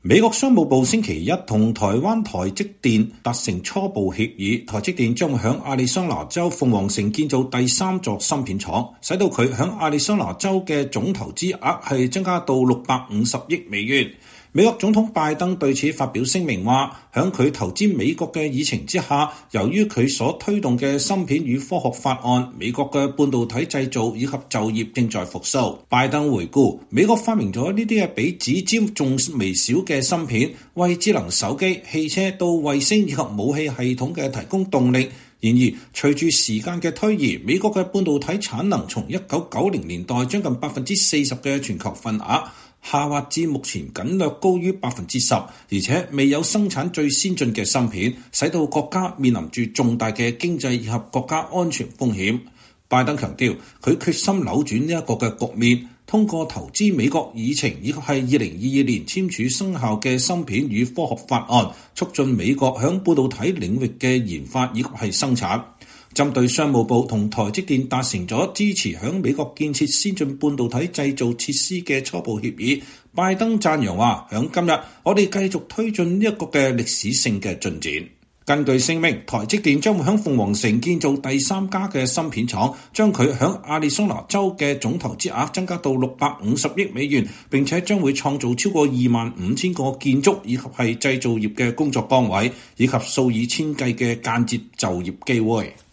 美國商務部星期一同台灣台積電達成初步協議，台積電將會響亞利桑那州鳳凰城建造第3座芯片廠，使到佢響亞利桑那州嘅總投資額係增加到650億美元。美國總統拜登對此發表聲明話，響佢投資美國嘅議程之下，由於佢所推動嘅芯片與科學法案，美國嘅半導體製造以及就業正在復甦。拜登回顧，美國發明咗呢啲比指尖仲微小嘅芯片，為智能手機、汽車到衛星以及武器系統嘅提供動力。然而，隨住時間嘅推移，美國嘅半導體產能從1990年代將近40%嘅全球份額，下滑至目前僅略高於10%，而且未有生產最先進嘅芯片，使到國家面臨住重大嘅經濟以及國家安全風險。拜登強調，佢決心扭轉呢一個嘅局面，通過投資美國議程以及係2022年簽署生效嘅芯片與科學法案，促進美國響半導體領域嘅研發以及係生產。針對商務部同台積電達成咗支持響美國建設先進半導體製造設施嘅初步協議，拜登讚揚話：響今日我哋繼續推進呢一個嘅歷史性嘅進展。根據聲明，台積電將會響鳳凰城建造第3家嘅芯片廠，將佢響亞利桑那州嘅總投資額增加到650億美元，並且將會創造超過25000個建築以及係製造業嘅工作崗位，以及數以千計嘅間接就業機會。